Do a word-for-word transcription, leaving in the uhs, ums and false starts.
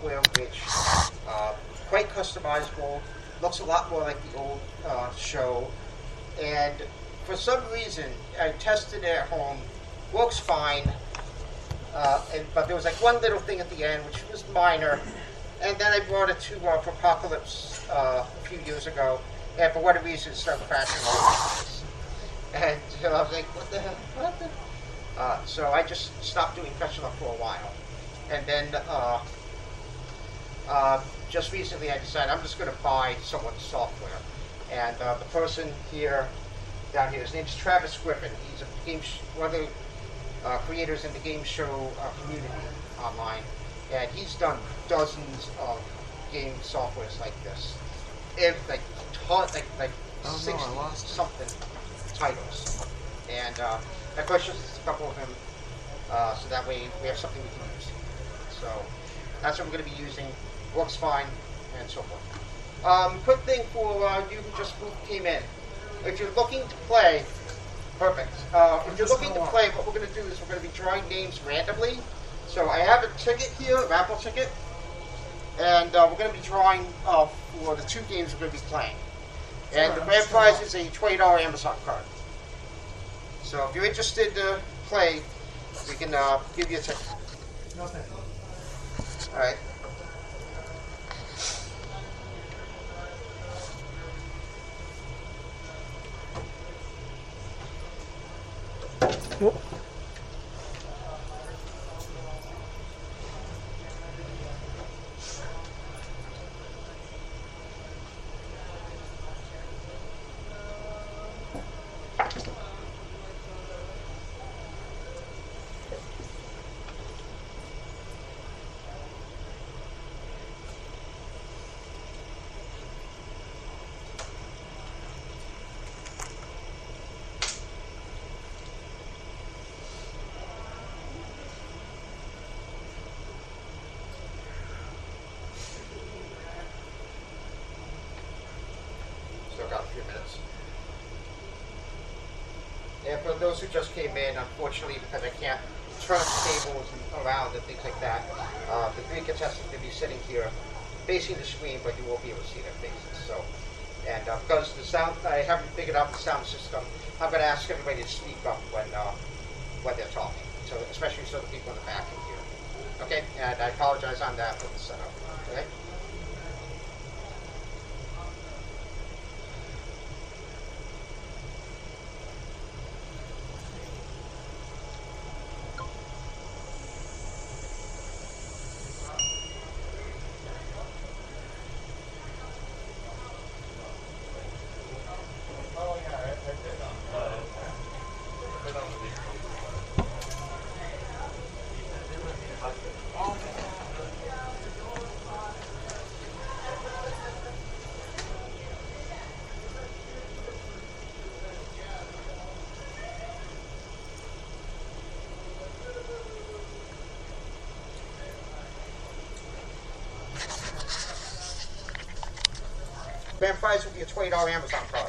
software which uh, quite customizable, looks a lot more like the old uh, show, and for some reason I tested it at home, works fine, uh, and, but there was like one little thing at the end which was minor, and then I brought it to uh, Apocalypse uh, a few years ago, and for whatever reason it started crashing all over the place. And so I was like, what the hell, what happened? Uh, so I just stopped doing Fetch Luck for a while. And then uh, uh, just recently I decided I'm just going to buy someone's software. And uh, the person here, down here, his name's Travis Griffin. He's a game sh- one of the uh, creators in the game show uh, community online. And he's done dozens of game softwares like this. If, like, ton, like, like oh, sixty no, something titles. And uh, I purchased a couple of them uh, so that way we have something we can use. So that's what we're going to be using. Works fine, and so forth. Um, quick thing for uh, you who just came in. If you're looking to play, perfect. Uh, if you're looking to play, what we're going to do is we're going to be drawing names randomly. So I have a ticket here, a raffle ticket, and uh, we're going to be drawing uh, for the two games we're going to be playing. And the grand prize is a twenty dollar Amazon card. So if you're interested to play, we can uh, give you a ticket. No, thank you. All right. Oh. Still got a few minutes. And for those who just came in, unfortunately, because I can't turn the tables around and things like that, uh, the three contestants will be sitting here facing the screen, but you won't be able to see their faces. So, and uh, because the sound, I haven't figured out the sound system, I'm going to ask everybody to speak up when uh, when they're talking, so especially so the people in the back can hear. Okay, and I apologize on that for the setup. Okay. Grand prize will be a twenty dollar Amazon card.